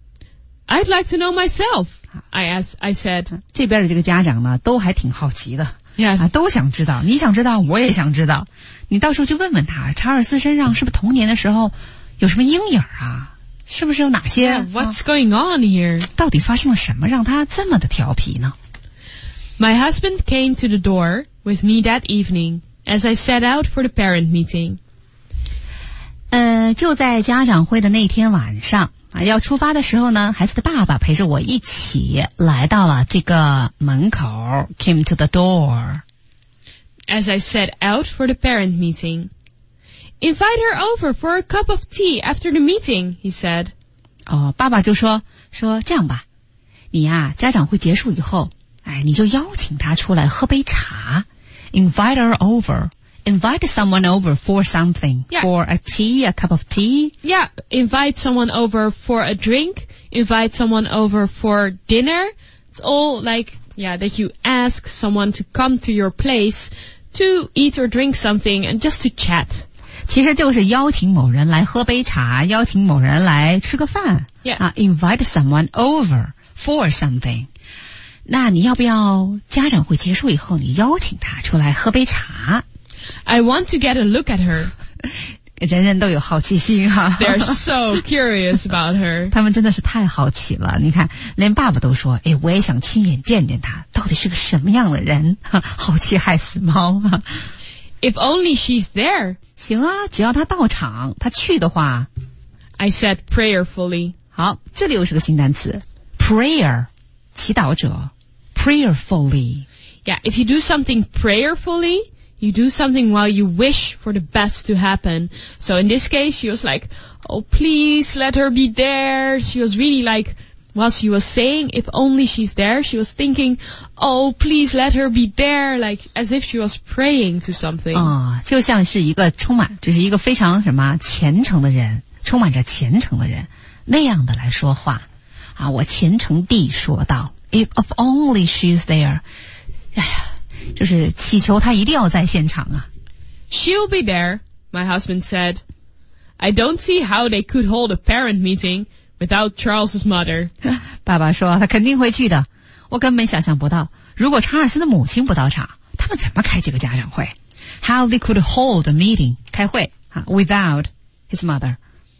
I'd like to know myself, I said. 这边的这个家长呢，都还挺好奇的。 Yeah. 都想知道，你想知道，我也想知道。你到时候就问问他，查尔斯身上是不是童年的时候有什么阴影啊？是不是有哪些 What's going on here? 到底发生了什么让他这么的调皮呢？ My husband came to the door with me that evening as I set out for the parent meeting. 就在家长会的那天晚上要出发的时候呢，孩子的爸爸陪着我一起来到了这个门口 came to the door. As I set out for the parent meeting. Invite her over for a cup of tea after the meeting, he said. 爸爸就说这样吧，你呀，家长会结束以后，你就邀请她出来喝杯茶。Invite her over. Invite someone over for something. Yeah. For a tea, a cup of tea. Yeah, invite someone over for a drink. Invite someone over for dinner. It's all like, that you ask someone to come to your place to eat or drink something and just to chat. 其实就是邀请某人来喝杯茶，邀请某人来吃个饭。Invite someone over for something. 那你要不要家长会结束以后，你邀请他出来喝杯茶？ I want to get a look at her. 人人都有好奇心哈。 They're so curious about her. 他们真的是太好奇了。你看，连爸爸都说，我也想亲眼见见他，到底是个什么样的人？好奇害死猫。 If only she's there. 行啊，只要他到场，他去的话。 I said prayerfully. 好，这里又是个新单词 ，prayer， 祈祷者 ，prayerfully. Yeah, if you do something prayerfully, you do something while you wish for the best to happen. So in this case, she was like, oh, please let her be there. She was really like, while she was saying, if only she's there, she was thinking, oh, please let her be there, like as if she was praying to something. 就像是一个就是一个非常虔诚的人，充满着虔诚的人那样的来说话。我虔诚地说道 ，if only she's there. 就是祈求他一定要在现场啊。 She'll be there, my husband said. I don't see how they could hold a parent meeting without Charles's mother. 爸爸说他肯定会去的，我根本想象不到，如果查尔斯的母亲不到场，他们怎么开这个家长会 ？How they could hold a meeting 开会without his mother.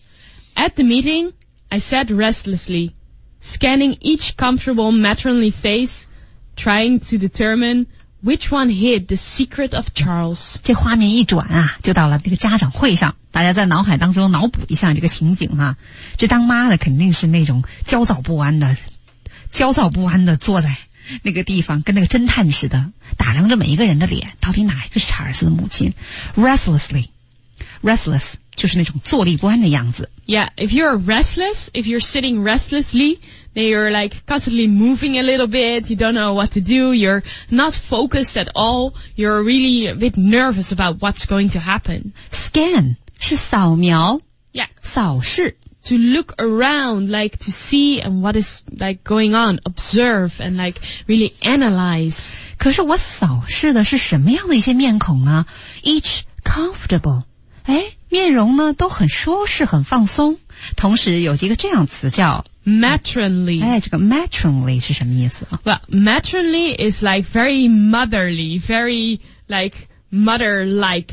At the meeting, I sat restlessly, scanning each comfortable matronly face, trying to determine which one hid the secret of Charles. 这画面一转就到了这个家长会上，大家在脑海当中脑补一下这个情景这当妈的肯定是那种焦躁不安的坐在那个地方，跟那个侦探似的，打量着每一个人的脸，到底哪一个是查尔斯的母亲 ？Restless 就是那种坐立不安的样子。 Yeah, if you're restless, if you're sitting restlessly, then you're like constantly moving a little bit, you don't know what to do, you're not focused at all, you're really a bit nervous about what's going to happen. Scan 是扫描 Yeah. 扫视 To look around, like to see and what is like going on, observe and like really analyze. 可是我扫视的是什么样的一些面孔呢 ？Each comfortable. 面容呢都很舒适很放松，同时有一个这样词叫 matronly. 这个 matronly 是什么意思 Well, matronly is like very motherly, very like mother-like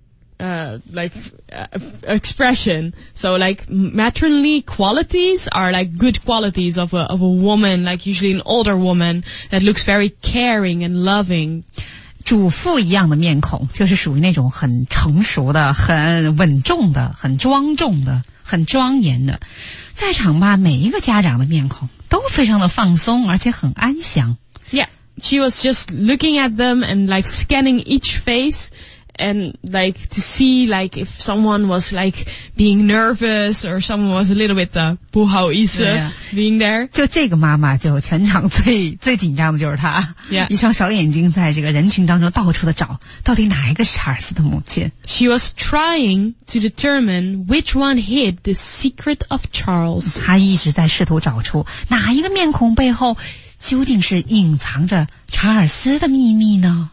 expression. So like matronly qualities are like good qualities of a woman, like usually an older woman that looks very caring and loving. 主妇一样的面孔，就是属于那种很成熟的、很稳重的、很庄重的、很庄严的。在场吧，每一个家长的面孔都非常的放松，而且很安详。 Yeah, she was just looking at them and like scanning each face and like to see like if someone was like being nervous or someone was a little bit 不好意思 being there. 就这个妈妈就全场最紧张的就是她 Yeah. 一双小眼睛在这个人群当中到处的找，到底哪一个是查尔斯的母亲。 She was trying to determine which one hid the secret of Charles. 她一直在试图找出哪一个面孔背后究竟是隐藏着查尔斯的秘密呢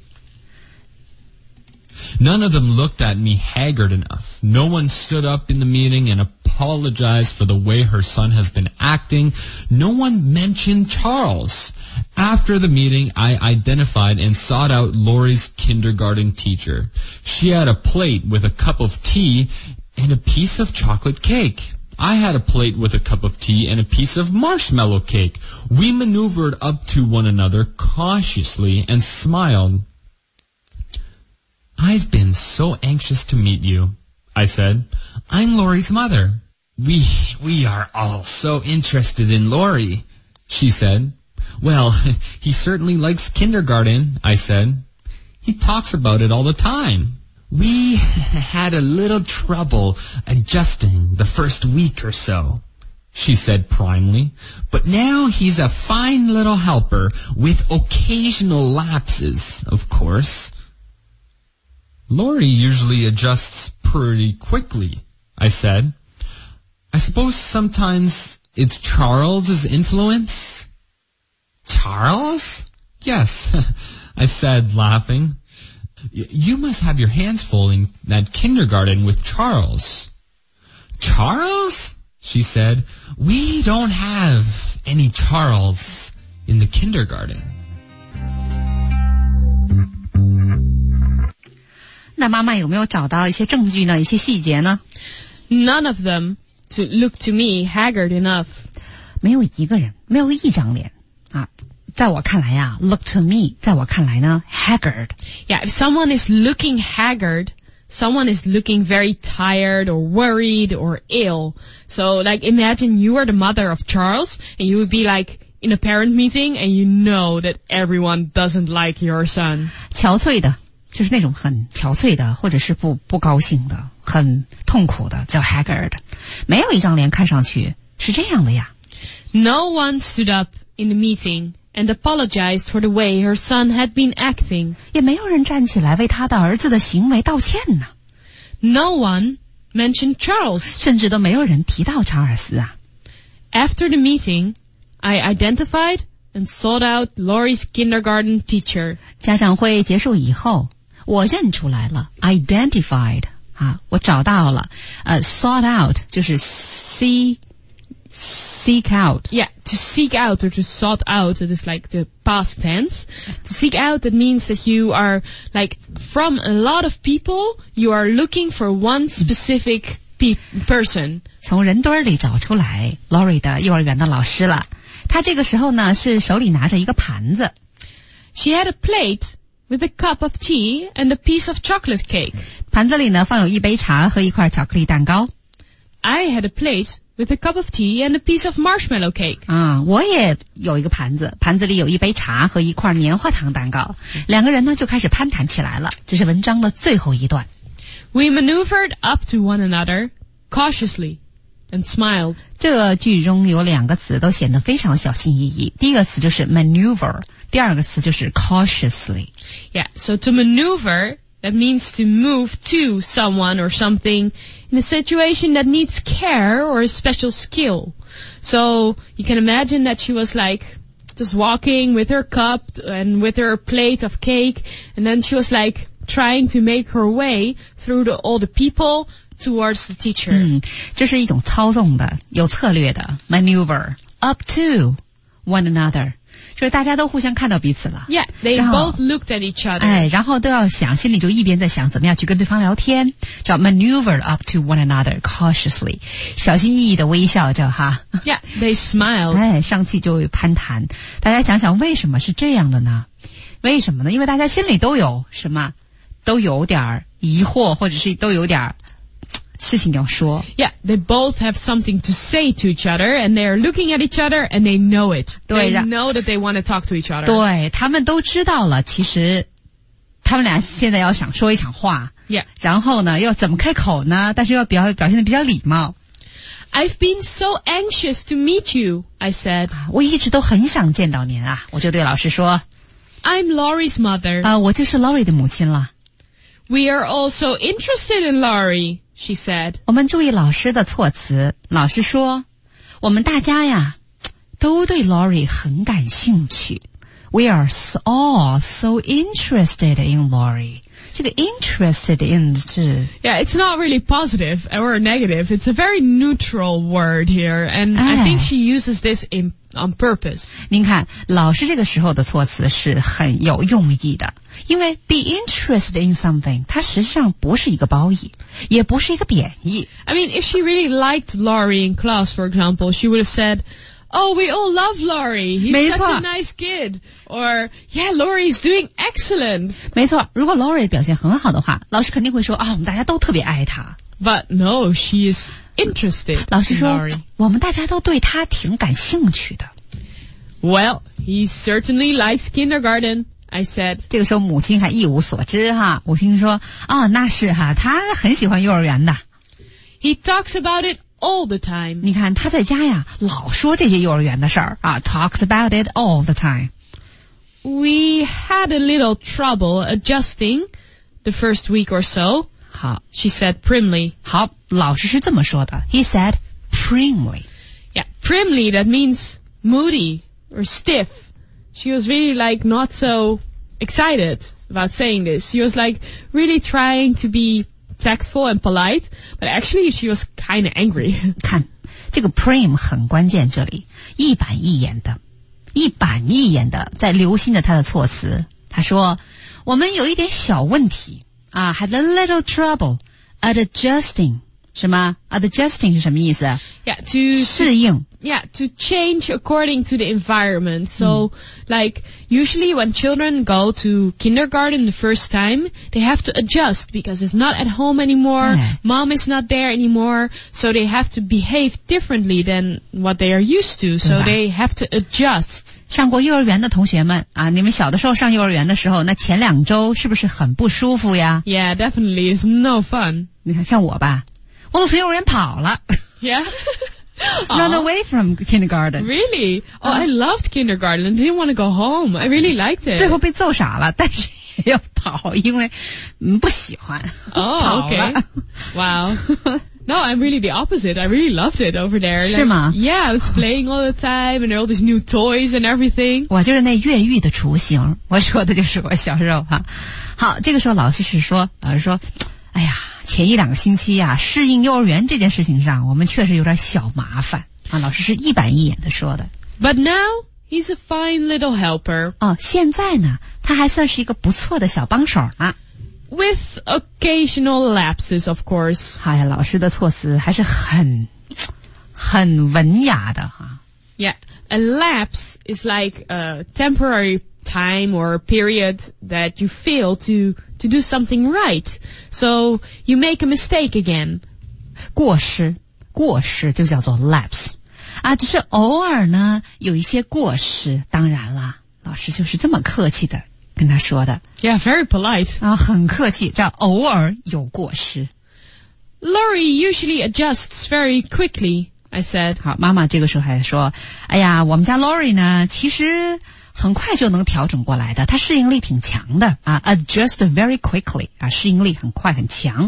None of them looked at me haggard enough. No one stood up in the meeting and apologized for the way her son has been acting. No one mentioned Charles. After the meeting, I identified and sought out Laurie's kindergarten teacher. She had a plate with a cup of tea and a piece of chocolate cake. I had a plate with a cup of tea and a piece of marshmallow cake. We maneuvered up to one another cautiously and smiled. I've been so anxious to meet you, I said. I'm Laurie's mother. We are all so interested in Laurie, she said. Well, he certainly likes kindergarten, I said. He talks about it all the time. We had a little trouble adjusting the first week or so, she said primly. But now he's a fine little helper with occasional lapses, of course. Laurie usually adjusts pretty quickly, I said. I suppose sometimes it's Charles's influence? Charles? Yes, I said, laughing. You must have your hands full in that kindergarten with Charles. Charles? She said. We don't have any Charles in the kindergarten. 那妈妈有没有找到一些证据呢？一些细节呢？ None of them to look to me haggard enough. 没有一个人，没有一张脸啊。在我看来呀 ，look to me， 在我看来呢 ，haggard。 Yeah, if someone is looking haggard, someone is looking very tired or worried or ill. So, like, imagine you are the mother of Charles, and you would be like in a parent meeting, and you know that everyone doesn't like your son. 憔悴的，就是那种很憔悴的，或者是不高兴的，很痛苦的，叫 haggard。没有一张脸看上去是这样的呀。 No one stood up in the meeting and apologized for the way her son had been acting. 也没有人站起来为他的儿子的行为道歉呢。 No one mentioned Charles. 甚至都没有人提到查尔斯啊。 After the meeting, I identified and sought out Laurie's kindergarten teacher. 家长会结束以后，我认出来了 ，identified 啊，我找到了。sought out 就是 seek out. Yeah, to seek out or to sought out, it is like the past tense. To seek out, that means that you are, like, from a lot of people, you are looking for one specific person. 从人堆里找出来 Laurie 的幼儿园的老师了。他这个时候呢，是手里拿着一个盘子。 She had a plate with a cup of tea and a piece of chocolate cake. 盘子里呢，放有一杯茶和一块巧克力蛋糕。 I had a plate with a cup of tea and a piece of marshmallow cake. 啊，我也有一个盘子，盘子里有一杯茶和一块棉花糖蛋糕。两个人呢就开始攀谈起来了。这是文章的最后一段。 We maneuvered up to one another cautiously and smiled. 这个句中有两个词都显得非常小心翼翼。第一个词就是 maneuver， 第二个词就是 cautiously。 Yeah, so to maneuver, that means to move to someone or something in a situation that needs care or a special skill. So you can imagine that she was like just walking with her cup and with her plate of cake, and then she was like trying to make her way through all the people towards the teacher. 这是一种操纵的、有策略的 maneuver up to one another。就是大家都互相看到彼此了。 Yeah, they both looked at each other. 哎，然后都要想，心里就一边在想怎么样去跟对方聊天，叫 maneuver up to one another cautiously， 小心翼翼的微笑着哈。 Yeah, they smiled. 哎，上去就攀谈。大家想想为什么是这样的呢？为什么呢？因为大家心里都有什么，都有点疑惑，或者是都有点事情要说。 Yeah, they both have something to say to each other, and they are looking at each other, and they know it. 对， they know that they want to talk to each other. 对，他们都知道了，其实他们俩现在要想说一场话。 Yeah. 然后呢，要怎么开口呢？但是要表现得比较礼貌。 I've been so anxious to meet you, I said. 我一直都很想见到您啊，我就对老师说。 I'm Laurie's mother. 我就是 Laurie 的母亲了。 We are also interested in Laurie, she said. 我们注意老师的措辞。老师说，我们大家呀，都对 Laurie 很感兴趣。We are all so interested in Laurie. 这个 interested in 是 Yeah, it's not really positive or negative. It's a very neutral word here, and I think she uses this on purpose. 您看，老师这个时候的措辞是很有用意的，因为 be interested in something， 它实际上不是一个褒义，也不是一个贬义。 I mean, if she really liked Laurie in class, for example, she would have said, "Oh, we all love Laurie. He's such a nice kid." Or, "Yeah, Laurie's doing excellent." 没错，如果 Laurie 表现很好的话，老师肯定会说啊，我们大家都特别爱他。 But no, she is interested 老师 in 说 Laurie. 我们大家都对他挺感兴趣的。 Well, he certainly likes kindergarten, I said. 这个时候母亲还一无所知哈，母亲说那是哈，他很喜欢幼儿园的。 He talks about it all the time. 你看他在家呀老说这些幼儿园的事儿啊 talks about it all the time. We had a little trouble adjusting the first week or so, 好 she said primly. 好，老师是这么说的 He said primly. Yeah, primly, that means moody or stiff. She was really like not so excited about saying this. She was like really trying to be tactful and polite, but actually she was kind of angry. 看这个 prim 很关键，这里一板一眼的在留心着他的措辞。他说我们有一点小问题啊 had a little trouble adjusting. 什么 adjusting 是什么意思？ Yeah, to 适应。 to change according to the environment. So, like, usually when children go to kindergarten the first time, they have to adjust because it's not at home anymore, mom is not there anymore, so they have to behave differently than what they are used to, so they have to adjust. 上过幼儿园的同学们啊，你们小的时候上幼儿园的时候，那前2周是不是很不舒服呀？ Yeah, definitely. It's no fun. 你看像我吧，我都从幼儿园跑了。 Yeah? Run away from kindergarten. Really? Oh, I loved kindergarten. I didn't want to go home. I really liked it. 最后被揍傻了，但是也要跑，因为不喜欢。 Oh, okay. Wow. No, I'm really the opposite. I really loved it over there. 是吗？ Yeah, I was playing all the time and all these new toys and everything. 我就是那越狱的雏形，我说的就是我小时候哈。好，这个时候老师说，哎呀，前1-2个星期呀，适应幼儿园这件事情上，我们确实有点小麻烦啊。老师是一板一眼的说的。 But now, he's a fine little helper. 现在呢，他还算是一个不错的小帮手呢。 With occasional lapses, of course. 哎呀，老师的措辞还是很文雅的哈。 Yeah, a lapse is like a temporary time or period that you fail to do something right. So you make a mistake again. 过失就叫做 lapse 啊，只是偶尔呢有一些过失。当然啦，老师就是这么客气的跟他说的。 Yeah, very polite. 啊，很客气，叫偶尔有过失。 Laurie usually adjusts very quickly, I said. 好，妈妈这个时候还说，哎呀，我们家 Laurie 呢，其实很快就能调整过来的，她适应力挺强的啊 ，adjust very quickly 啊，适应力很快很强。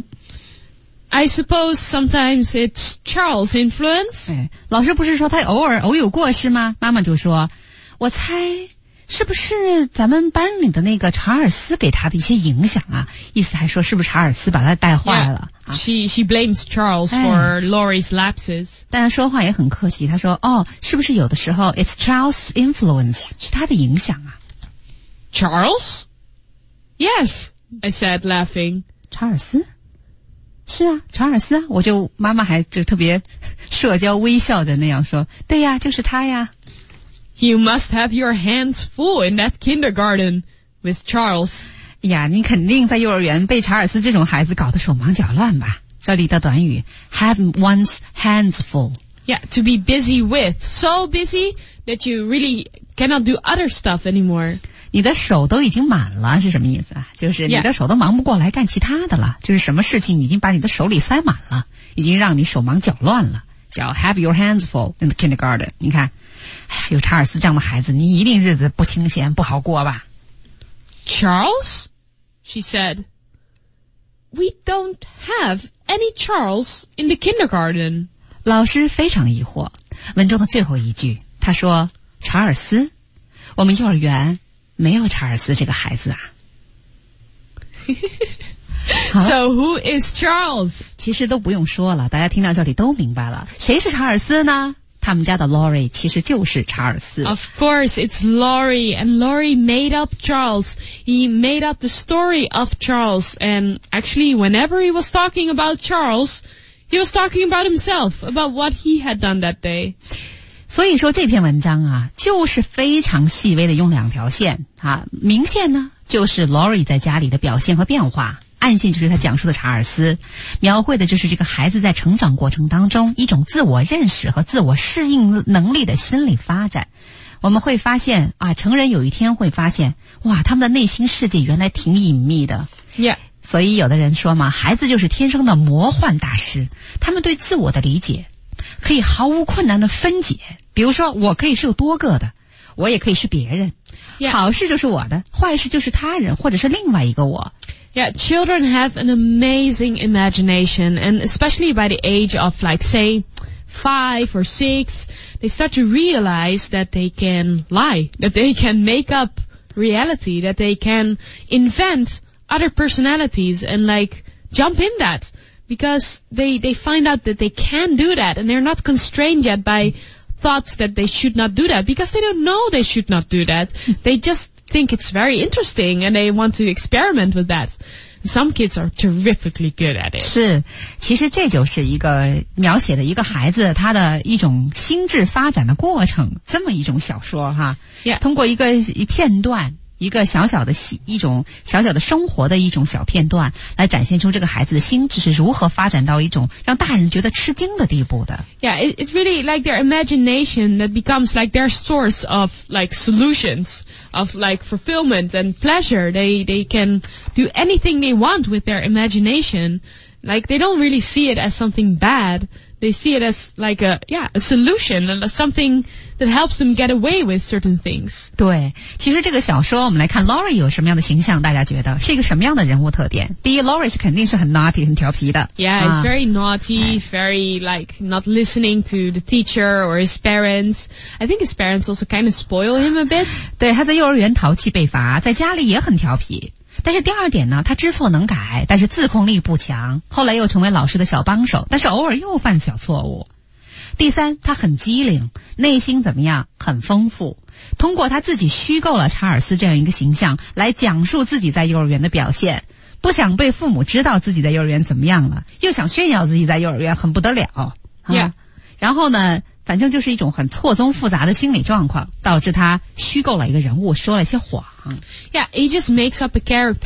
I suppose sometimes it's Charles' influence. 哎，老师不是说他偶有过失吗？妈妈就说，我猜是不是咱们班里的那个查尔斯给他的一些影响啊？意思还说是不是查尔斯把他带坏了啊？ She blames Charles for Laurie's lapses. 但他说话也很客气，他说是不是有的时候 it's Charles' influence 是他的影响啊？ Charles? Yes, I said, laughing. 查尔斯？是啊，查尔斯啊，妈妈还就特别社交微笑的那样说，对呀，就是他呀。 You must have your hands full in that kindergarten with Charles. 呀，你肯定在幼儿园被查尔斯这种孩子搞得手忙脚乱吧？这里的短语 have one's hands full. Yeah, to be busy with. So busy that you really cannot do other stuff anymore. 你的手都已经满了是什么意思啊？就是你的手都忙不过来干其他的了，就是什么事情已经把你的手里塞满了，已经让你手忙脚乱了，叫 have your hands full in the kindergarten. 你看，哎呀，有查尔斯这样的孩子，你一定日子不清闲，不好过吧？ Charles? She said. We don't have any Charles in the kindergarten. 老师非常疑惑。文中的最后一句，他说：“查尔斯，我们幼儿园没有查尔斯这个孩子啊。” So who is Charles? 其实都不用说了，大家听到这里都明白了，谁是查尔斯呢？他们家的 Laurie 其实就是查尔斯。 Of course, it's Laurie, and Laurie made up Charles. He made up the story of Charles, and actually, whenever he was talking about Charles, he was talking about himself, about what he had done that day. 所以说这篇文章啊，就是非常细微的用2条线啊，明线呢就是 Laurie 在家里的表现和变化， 暗线就是他讲述的查尔斯，描绘的就是这个孩子在成长过程当中一种自我认识和自我适应能力的心理发展。我们会发现啊，成人有一天会发现，哇，他们的内心世界原来挺隐秘的。 Yeah. 所以有的人说嘛，孩子就是天生的魔幻大师，他们对自我的理解可以毫无困难的分解。比如说，我可以是有多个的，我也可以是别人。 Yeah. 好事就是我的，坏事就是他人，或者是另外一个我。 Yeah, children have an amazing imagination, and especially by the age of, like, say, 5 or 6, they start to realize that they can lie, that they can make up reality, that they can invent other personalities and, like, jump in that. Because they find out that they can do that, and they're not constrained yet by thoughts that they should not do that, because they don't know they should not do that. They just think it's very interesting, and they want to experiment with that. Some kids are terrifically good at it. 是，其实这就是一个描写的一个孩子他的一种心智发展的过程，这么一种小说哈。 Yeah. 通过一片段，一个小小的一种小小的生活的一种小片段，来展现出这个孩子的心智是如何发展到一种让大人觉得吃惊的地步的。 Yeah, it's really like their imagination that becomes like their source of like solutions, of like fulfillment and pleasure. They can do anything they want with their imagination. Like they don't really see it as something bad. They see it as like a solution and something that helps them get away with certain things. 对，其实这个小说我们来看 Laurie 有什么样的形象，大家觉得是一个什么样的人物特点？第一 ，Laurie 是肯定是很 naughty 很调皮的。 Yeah, he's very naughty, very like not listening to the teacher or his parents. I think his parents also kind of spoil him a bit. 对，他在幼儿园淘气被罚，在家里也很调皮。但是第二点呢，他知错能改，但是自控力不强，后来又成为老师的小帮手，但是偶尔又犯小错误。第三，他很机灵，内心怎么样？很丰富。通过他自己虚构了查尔斯这样一个形象，来讲述自己在幼儿园的表现，不想被父母知道自己在幼儿园怎么样了，又想炫耀自己在幼儿园很不得了。 Yeah. 然后呢，反正就是一种很错综复杂的心理状况，导致他虚构了一个人物，说了一些谎。 Yeah, he just makes up the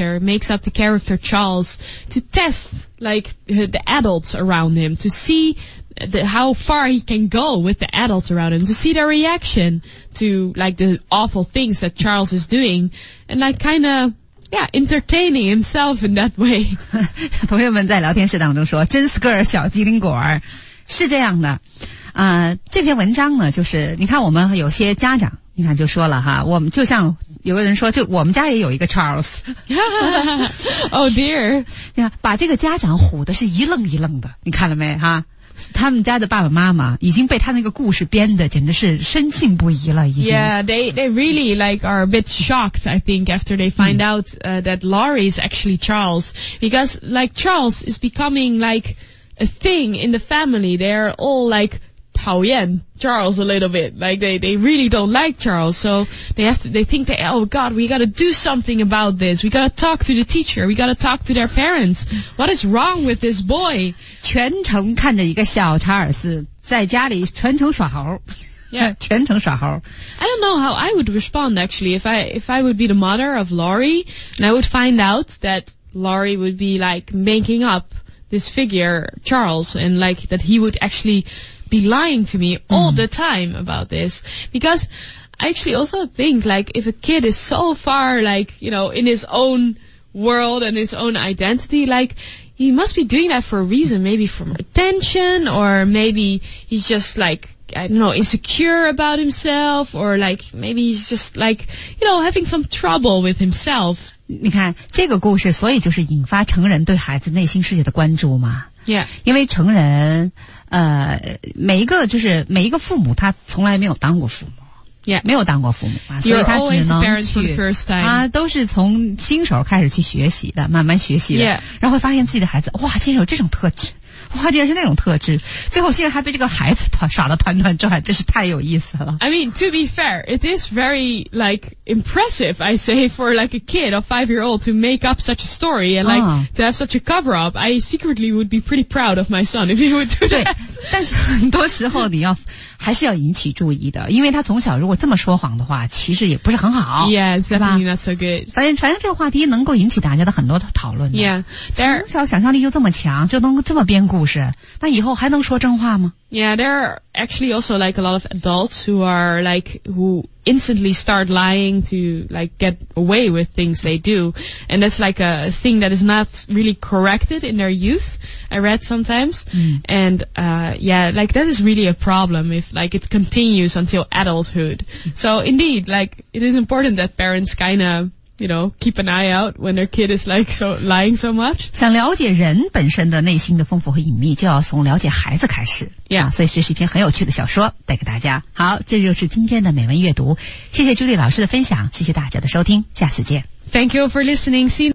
character Charles, to test like the adults around him, to see how far he can go with the adults around him, to see their reaction to like the awful things that Charles is doing, and like kind of entertaining himself in that way. 同学们在聊天室当中说，真是个小机灵鬼儿，是这样的。这篇文章呢，就是你看我们有些家长，你看就说了哈，我们就像有个人说，就我们家也有一个 Charles。 Oh dear， 你看把这个家长唬的是一愣一愣的，你看了没哈？他们家的爸爸妈妈已经被他那个故事编的简直是深信不疑了，已经。 Yeah, they really like are a bit shocked, I think, after they find out that Laurie is actually Charles, because like Charles is becoming like a thing in the family. They're all like 讨厌 Charles a little bit. Like they really don't like Charles. So they think that, oh God, we gotta do something about this. We gotta talk to the teacher. We gotta talk to their parents. What is wrong with this boy? 全程看着一个小查尔斯在家里全程耍猴。 Yeah. 全程耍猴。 I don't know how I would respond actually if I would be the mother of Laurie and I would find out that Laurie would be like making up this figure, Charles, and like that he would actually be lying to me all the time about this. Because I actually also think like if a kid is so far like, you know, in his own world and his own identity, like he must be doing that for a reason, maybe for attention, or maybe he's just like, I don't know, insecure about himself, or like maybe he's just like, you know, having some trouble with himself. 你看这个故事，所以就是引发成人对孩子内心世界的关注嘛。 Yeah. 因为成人，每一个父母他从来没有当过父母。 Yeah. 没有当过父母啊，所以他只能去都是从新手开始去学习的，慢慢学习的， Yeah. 然后会发现自己的孩子，哇，竟然有这种特质， 哇，竟然是那种特质，最后竟然还被这个孩子耍得团团转，真是太有意思了。 I mean, to be fair, it is very, like, impressive, I say, for like a kid, a 5-year-old, to make up such a story and like to have such a cover-up. I secretly would be pretty proud of my son if he would do that. 对，但是很多时候还是要引起注意的，因为他从小如果这么说谎的话，其实也不是很好。 Yeah, it's definitely not so good. 反正这个话题能够引起大家的很多的讨论的。 Yeah, 从小想象力就这么强，就能这么编故事，那以后还能说真话吗？ Yeah, there are actually also like a lot of adults who instantly start lying to like get away with things they do, and that's like a thing that is not really corrected in their youth, I read sometimes. And yeah, like that is really a problem if like it continues until adulthood. So indeed, like it is important that parents kind of, you know, keep an eye out when their kid is like lying so much. 想了解人本身的内心的丰富和隐秘，就要从了解孩子开始。 Yeah. 所以这是一篇很有趣的小说带给大家。好，这就是今天的美文阅读。谢谢朱莉老师的分享，谢谢大家的收听，下次见。 Thank you for listening. See you